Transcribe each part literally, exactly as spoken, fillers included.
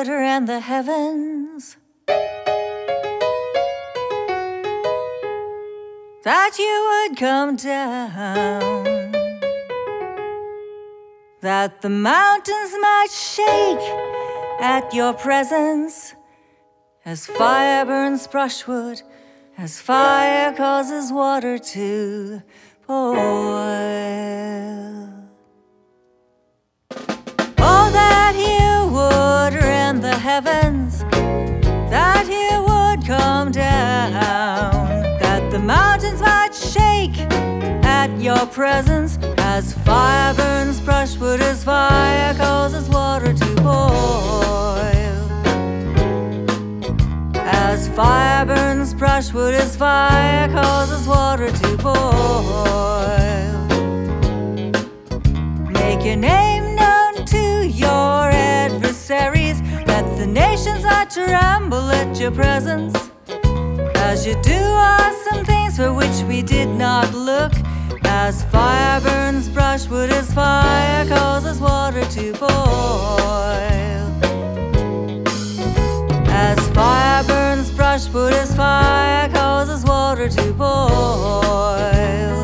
would rend the heavens, that you would come down, that the mountains might shake at your presence, as fire burns brushwood, as fire causes water to boil. Oh, that you would rend the heavens, that you would come down, that the mountains might shake at your presence, as fire burns brushwood, as fire causes water to boil. As fire burns brushwood, as fire causes water to boil. Make your name known to your adversaries, that the nations might tremble at your presence, as you do awesome things for which we did not look. As fire burns brushwood, as fire causes water to boil. As fire burns brushwood, as fire causes water to boil.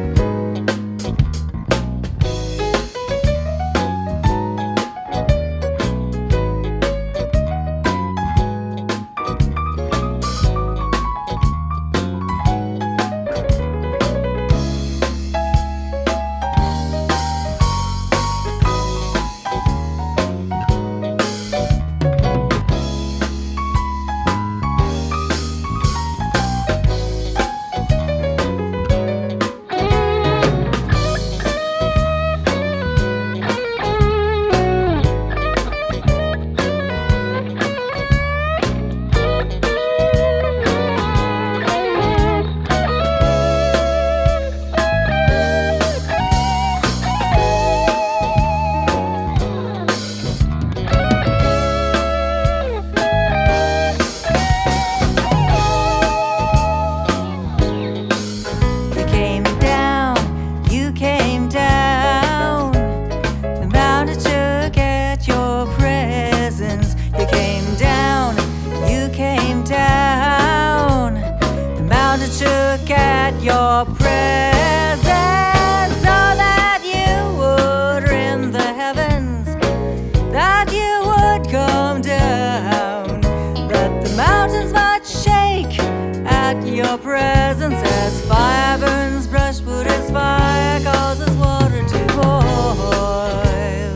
Shook at your presence, so that you would rend the heavens, that you would come down, that the mountains might shake at your presence, as fire burns brushwood, as fire causes water to boil.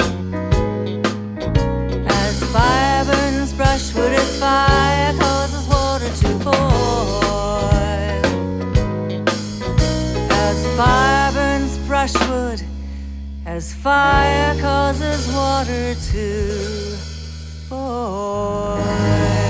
As fire burns brushwood, as fire causes water to boil. As fire burns brushwood, as fire causes water to boil.